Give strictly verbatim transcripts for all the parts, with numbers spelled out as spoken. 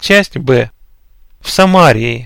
Часть Б. В Самарии.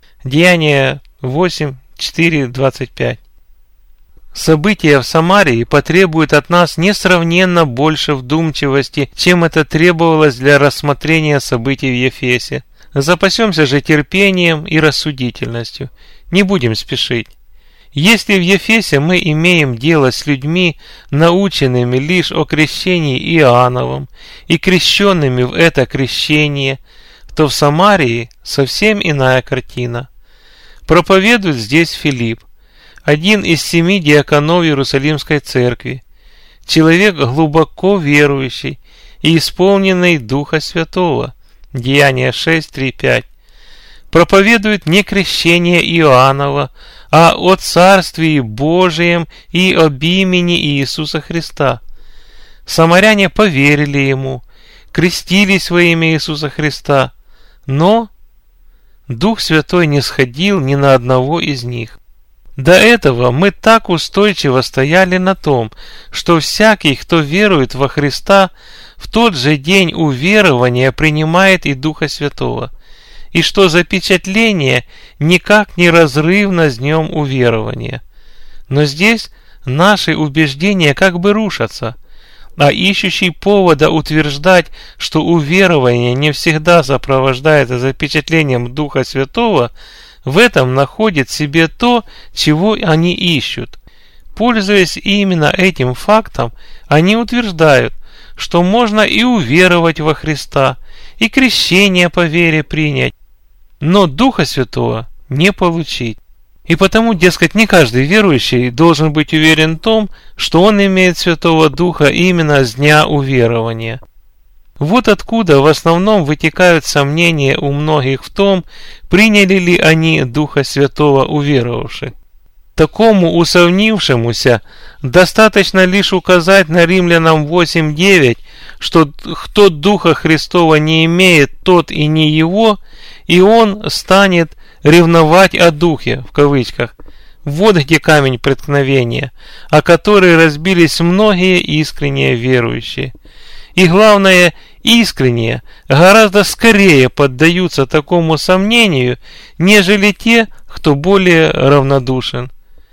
Деяния восемь, четыре, двадцать пять. События в Самарии потребуют от нас несравненно больше вдумчивости, чем это требовалось для рассмотрения событий в Ефесе. Запасемся же терпением и рассудительностью. Не будем спешить. Если в Ефесе мы имеем дело с людьми, наученными лишь о крещении Иоанновом и крещенными в это крещение, то в Самарии совсем иная картина. Проповедует здесь Филипп, один из семи диаконов Иерусалимской церкви, человек глубоко верующий и исполненный Духа Святого. Деяния шесть, три, пять. Проповедует не крещение Иоаннова, а о Царствии Божием и об имени Иисуса Христа. Самаряне поверили ему, крестились во имя Иисуса Христа, но Дух Святой не сходил ни на одного из них. До этого мы так устойчиво стояли на том, что всякий, кто верует во Христа, в тот же день уверования принимает и Духа Святого, и что запечатление никак не разрывно с днем уверования. Но здесь наши убеждения как бы рушатся, а ищущий повода утверждать, что уверование не всегда сопровождается запечатлением Духа Святого, в этом находит себе то, чего они ищут. Пользуясь именно этим фактом, они утверждают, что можно и уверовать во Христа, и крещение по вере принять, но Духа Святого не получить. И потому, дескать, не каждый верующий должен быть уверен в том, что он имеет Святого Духа именно с дня уверования. Вот откуда в основном вытекают сомнения у многих в том, приняли ли они Духа Святого уверовавши. Такому усомнившемуся достаточно лишь указать на Римлянам восемь, девять, что кто Духа Христова не имеет, тот и не его, и он станет ревновать о Духе, в кавычках. Вот где камень преткновения, о который разбились многие искренние верующие. И главное, искренние гораздо скорее поддаются такому сомнению, нежели те, кто более равнодушен.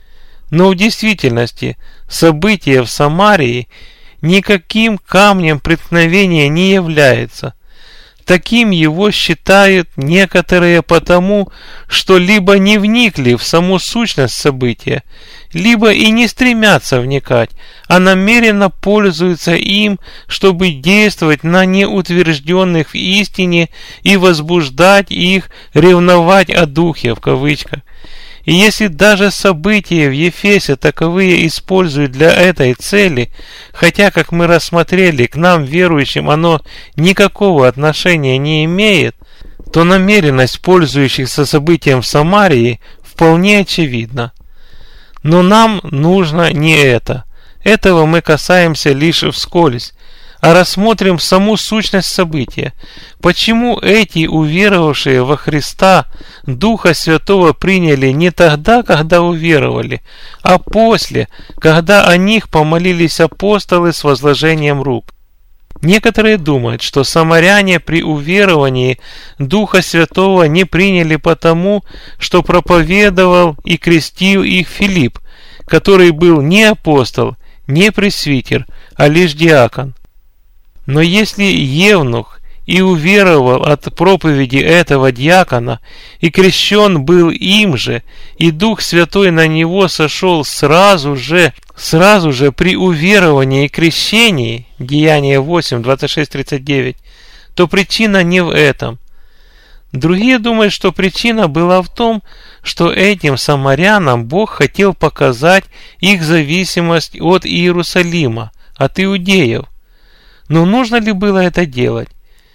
Но в действительности событие в Самарии никаким камнем преткновения не является. Таким его считают некоторые потому, что либо не вникли в саму сущность события, либо и не стремятся вникать, а намеренно пользуются им, чтобы действовать на неутвержденных в истине и возбуждать их ревновать о Духе, в кавычках. И если даже события в Ефесе таковые используют для этой цели, хотя, как мы рассмотрели, к нам, верующим, оно никакого отношения не имеет, то намеренность пользующихся событием в Самарии вполне очевидна. Но нам нужно не это. Этого мы касаемся лишь вскользь, а рассмотрим саму сущность события. Почему эти уверовавшие во Христа Духа Святого приняли не тогда, когда уверовали, а после, когда о них помолились апостолы с возложением рук? Некоторые думают, что самаряне при уверовании Духа Святого не приняли потому, что проповедовал и крестил их Филипп, который был не апостол, не пресвитер, а лишь диакон. Но если евнух и уверовал от проповеди этого диакона, и крещен был им же, и Дух Святой на него сошел сразу же, сразу же при уверовании и крещении, Деяния восемь, двадцать шесть, тридцать девять, то причина не в этом. Другие думают, что причина была в том, что этим самарянам Бог хотел показать их зависимость от Иерусалима, от иудеев. Но нужно ли было это делать?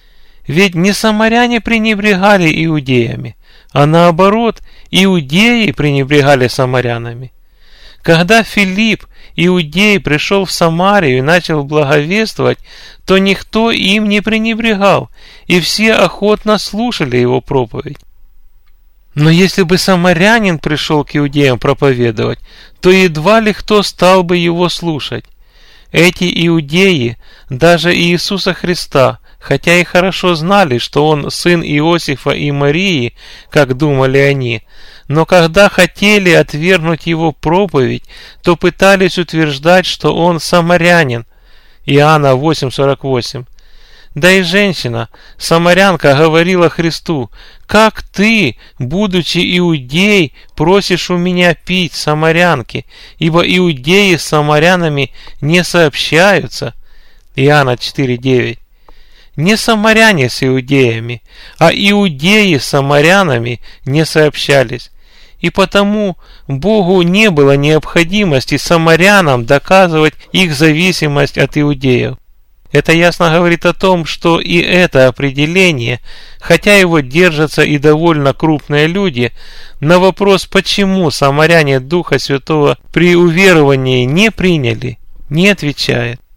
Ведь не самаряне пренебрегали иудеями, а наоборот, иудеи пренебрегали самарянами. Когда Филипп, иудей, пришел в Самарию и начал благовествовать, то никто им не пренебрегал, и все охотно слушали его проповедь. Но если бы самарянин пришел к иудеям проповедовать, то едва ли кто стал бы его слушать. Эти иудеи даже Иисуса Христа хотя и хорошо знали, что он сын Иосифа и Марии, как думали они, но когда хотели отвергнуть его проповедь, то пытались утверждать, что он самарянин. Иоанна восемь сорок восемь. Да и женщина, самарянка, говорила Христу: «Как ты, будучи иудей, просишь у меня пить, самарянки, ибо иудеи с самарянами не сообщаются». Иоанна четыре девять. Не самаряне с иудеями, а иудеи с самарянами не сообщались. И потому Богу не было необходимости самарянам доказывать их зависимость от иудеев. Это ясно говорит о том, что и это определение, хотя его держатся и довольно крупные люди, на вопрос, почему самаряне Духа Святого при уверовании не приняли, не отвечает.